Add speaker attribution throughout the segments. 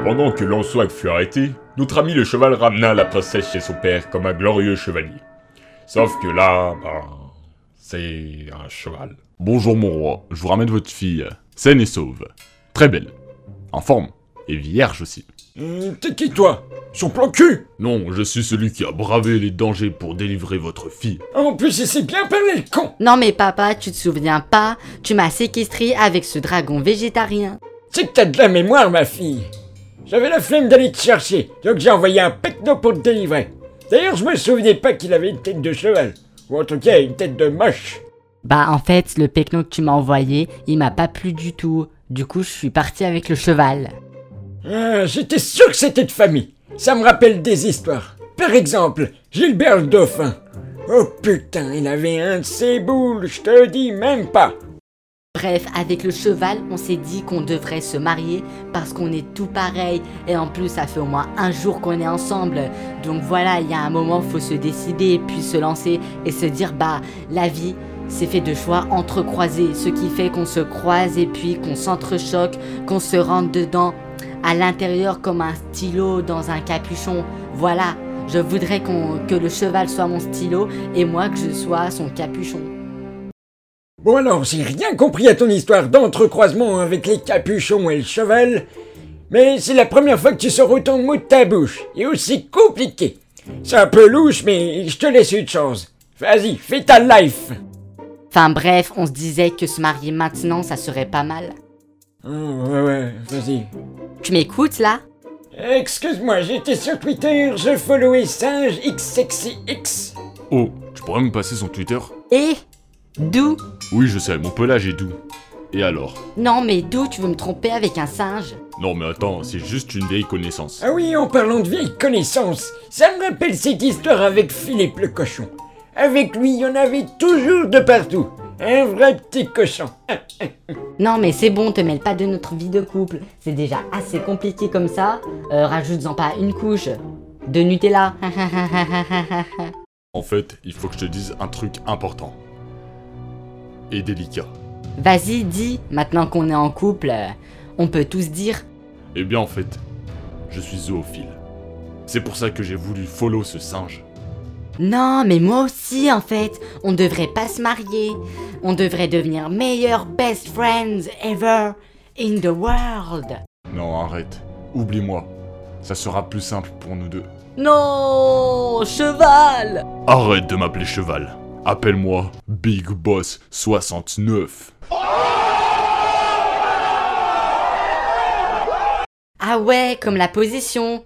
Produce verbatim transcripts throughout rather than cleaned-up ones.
Speaker 1: Pendant que Lançois fut arrêté, notre ami le cheval ramena la princesse chez son père comme un glorieux chevalier. Sauf que là, ben... c'est un cheval.
Speaker 2: Bonjour mon roi, je vous ramène votre fille, saine et sauve. Très belle, en forme, et vierge aussi.
Speaker 3: Hum, T'es qui toi? Son plan cul?
Speaker 2: Non, je suis celui qui a bravé les dangers pour délivrer votre fille.
Speaker 3: En plus, il sait bien parler le con!
Speaker 4: Non mais papa, tu te souviens pas? Tu m'as séquestré avec ce dragon végétarien.
Speaker 3: C'est que t'as de la mémoire, ma fille. J'avais la flemme d'aller te chercher, donc j'ai envoyé un pecno pour te délivrer. D'ailleurs, je me souvenais pas qu'il avait une tête de cheval. Ou en tout cas, une tête de moche.
Speaker 4: Bah en fait, le pecno que tu m'as envoyé, il m'a pas plu du tout. Du coup, je suis parti avec le cheval.
Speaker 3: Ah, j'étais sûr que c'était de famille. Ça me rappelle des histoires. Par exemple, Gilbert le dauphin. Oh putain, il avait un de ses boules, je te dis même pas.
Speaker 4: Bref, avec le cheval, on s'est dit qu'on devrait se marier parce qu'on est tout pareil. Et en plus, ça fait au moins un jour qu'on est ensemble. Donc voilà, il y a un moment, faut se décider, puis se lancer et se dire, bah, la vie, c'est fait de choix entrecroisés. Ce qui fait qu'on se croise et puis qu'on s'entrechoque, qu'on se rentre dedans, à l'intérieur comme un stylo dans un capuchon. Voilà, je voudrais qu'on, que le cheval soit mon stylo et moi que je sois son capuchon.
Speaker 3: Bon alors, j'ai rien compris à ton histoire d'entrecroisement avec les capuchons et le cheval, mais c'est la première fois que tu sors autant de mots de ta bouche, et aussi compliqué. C'est un peu louche, mais je te laisse une chance. Vas-y, fais ta life.
Speaker 4: Enfin bref, on se disait que se marier maintenant, ça serait pas mal.
Speaker 3: Oh, ouais, ouais, vas-y.
Speaker 4: Tu m'écoutes là?
Speaker 3: Excuse-moi, j'étais sur Twitter, je followais singe x sexy x.
Speaker 2: Oh, tu pourrais me passer son Twitter?
Speaker 4: Et d'où?
Speaker 2: Oui, je sais, mon pelage est doux. Et alors?
Speaker 4: Non mais d'où tu veux me tromper avec un singe?
Speaker 2: Non mais attends, c'est juste une vieille connaissance.
Speaker 3: Ah oui, en parlant de vieilles connaissances, ça me rappelle cette histoire avec Philippe le cochon. Avec lui, il y en avait toujours de partout. Un vrai petit cochon.
Speaker 4: Non mais c'est bon, te mêle pas de notre vie de couple. C'est déjà assez compliqué comme ça. Euh, rajoute-en pas une couche de Nutella.
Speaker 2: En fait, il faut que je te dise un truc important. Et délicat.
Speaker 4: Vas-y, dis, maintenant qu'on est en couple, euh, on peut tous dire.
Speaker 2: Eh bien en fait, je suis zoophile. C'est pour ça que j'ai voulu follow ce singe.
Speaker 4: Non, mais moi aussi en fait, on devrait pas se marier. On devrait devenir meilleurs best friends ever in the world.
Speaker 2: Non, arrête. Oublie-moi. Ça sera plus simple pour nous deux.
Speaker 4: Non, cheval.
Speaker 2: Arrête de m'appeler cheval. Appelle-moi Big Boss soixante-neuf.
Speaker 4: Ah ouais, comme la position.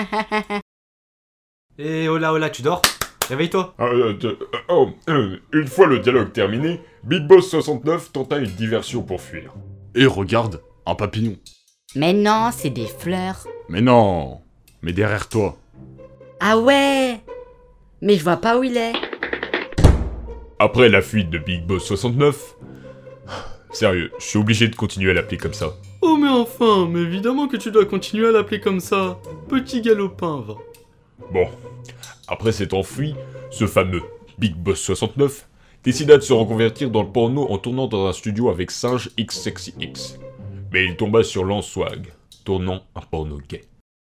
Speaker 5: Eh oh là oh là, tu dors? Réveille-toi.
Speaker 1: Ah, euh, euh, oh, euh, une fois le dialogue terminé, Big Boss soixante-neuf tenta une diversion pour fuir.
Speaker 2: Et regarde, un papillon.
Speaker 4: Mais non, c'est des fleurs.
Speaker 2: Mais non. Mais derrière toi.
Speaker 4: Ah ouais. Mais je vois pas où il est.
Speaker 1: Après la fuite de Big Boss soixante-neuf... Sérieux, je suis obligé de continuer à l'appeler comme ça.
Speaker 5: Oh mais enfin, mais évidemment que tu dois continuer à l'appeler comme ça. Petit galopin, va.
Speaker 1: Bon, après s'être enfui, ce fameux Big Boss soixante-neuf décida de se reconvertir dans le porno en tournant dans un studio avec singe x sexy x. Mais il tomba sur Lançois, tournant un porno gay.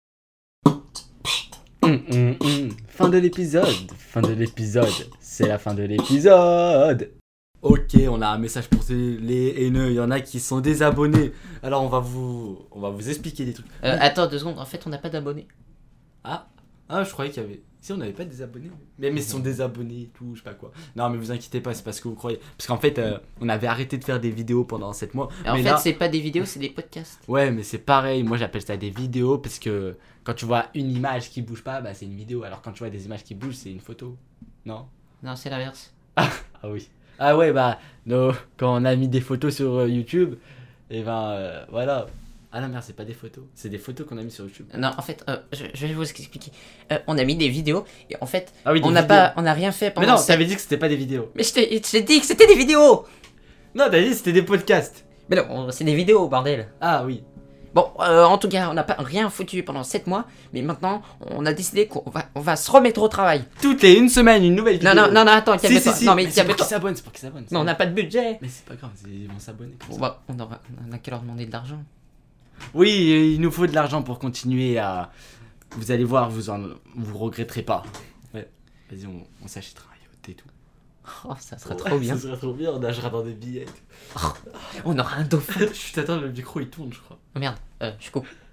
Speaker 5: Hum, hum, hum. Fin de l'épisode, fin de l'épisode, c'est la fin de l'épisode. Ok, on a un message pour les haineux, il y en a qui sont désabonnés. Alors on va vous, on va vous expliquer des trucs.
Speaker 6: Euh, attends deux secondes, en fait on n'a pas d'abonnés.
Speaker 5: Ah, ah, je croyais qu'il y avait. Si, on n'avait pas des abonnés. Mais, mais ils sont désabonnés et tout, je sais pas quoi. Non, mais vous inquiétez pas, c'est parce que vous croyez. Parce qu'en fait, euh, on avait arrêté de faire des vidéos pendant sept mois.
Speaker 6: En
Speaker 5: mais
Speaker 6: fait,
Speaker 5: là...
Speaker 6: c'est pas des vidéos, c'est des podcasts.
Speaker 5: Ouais, mais c'est pareil. Moi, j'appelle ça des vidéos parce que quand tu vois une image qui bouge pas, bah c'est une vidéo. Alors quand tu vois des images qui bougent, c'est une photo. Non?
Speaker 6: Non, c'est l'inverse.
Speaker 5: Ah, ah oui. Ah ouais, bah, no, quand on a mis des photos sur euh, YouTube, et ben euh, voilà. Ah non, merde, c'est pas des photos. C'est des photos qu'on a mis sur YouTube.
Speaker 6: Non, en fait, euh, je, je vais vous expliquer. Euh, on a mis des vidéos et en fait,
Speaker 5: ah oui,
Speaker 6: on n'a pas, on n'a rien fait pendant.
Speaker 5: Mais non,
Speaker 6: cette...
Speaker 5: t'avais dit que c'était pas des vidéos.
Speaker 6: Mais je t'ai, je t'ai dit que c'était des vidéos.
Speaker 5: Non, t'as dit que c'était des podcasts.
Speaker 6: Mais non, on- c'est des vidéos, bordel.
Speaker 5: Ah oui.
Speaker 6: Bon, euh, en tout cas, on n'a pas rien foutu pendant sept mois, mais maintenant, on a décidé qu'on va, on va se remettre au travail.
Speaker 5: Toutes les une semaine, une nouvelle vidéo.
Speaker 6: Non, non, non, non, attends,
Speaker 5: Si,
Speaker 6: calme-toi.
Speaker 5: si, si.
Speaker 6: Non, mais
Speaker 5: mais c'est pour
Speaker 6: calme-toi.
Speaker 5: qu'ils s'abonnent, c'est pour qu'ils s'abonnent.
Speaker 6: Non, on n'a pas de budget.
Speaker 5: Mais c'est pas grave, ils vont s'abonner. comme
Speaker 6: On
Speaker 5: ça.
Speaker 6: va, on aura, on a qu'à leur demander de l'argent.
Speaker 5: Oui, il nous faut de l'argent pour continuer à... Vous allez voir, vous en... vous regretterez pas. Ouais, vas-y, on, on s'achètera un yacht et tout.
Speaker 6: Oh, ça serait trop bien.
Speaker 5: Ça serait trop bien, on nagera dans des billets et tout.
Speaker 6: On aura un dauphin.
Speaker 5: Chut, attends, le micro il tourne, je crois.
Speaker 6: Oh merde, euh, je coupe.